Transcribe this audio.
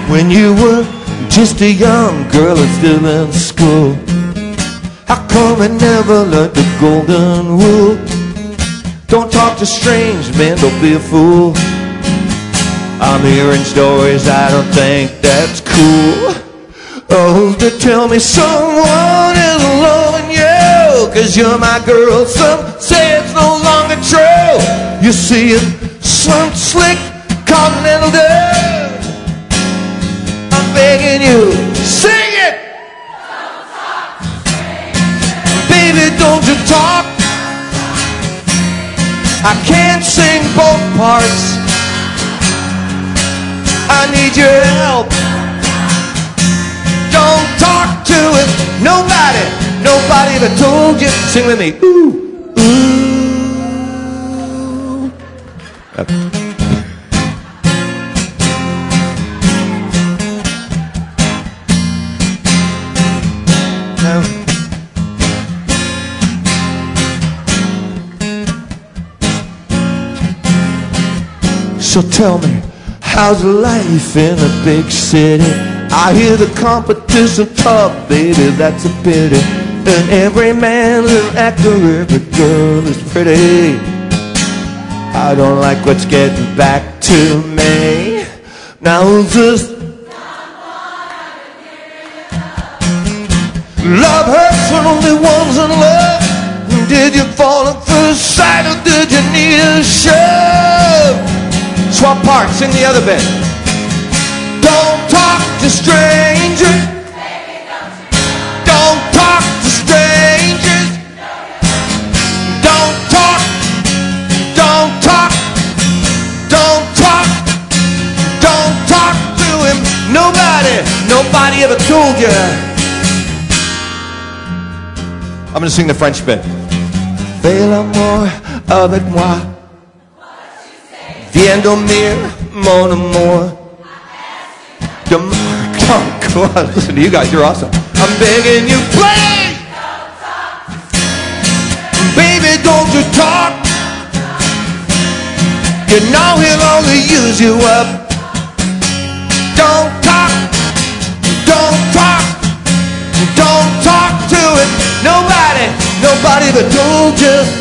when you were just a young girl and still in school? How come I never learned the golden rule? Don't talk to strange men, don't be a fool. I'm hearing stories, I don't think that's cool. Oh, to tell me someone is loving you, 'cause you're my girl. Some say it's no longer true. You see it, some slick continental dude. I'm begging you, sing it. Baby, don't you talk. I can't sing both parts. I need your help. Don't talk to it. Nobody ever told you. Sing with me. Ooh, ooh. So tell me, how's life in a big city? I hear the competition tough, baby, that's a pity. And every man's an actor, every girl is pretty. I don't like what's getting back to me. Now who's this? Love hurts when only one's in love. Did you fall at first sight, or did you need a shove? Swap parts, sing the other bit. Don't talk to strangers. Don't talk to strangers. Don't talk. Don't talk. Don't talk. Don't talk to him. Nobody ever told you. I'm gonna sing the French bit. Fais l'amour avec moi. Viens dormir, mon amour. Come on, listen to you guys, you're awesome. I'm begging you, please. Baby, don't you talk. You know he'll only use you up. Don't talk. Don't talk. Don't talk to it. Nobody ever told you.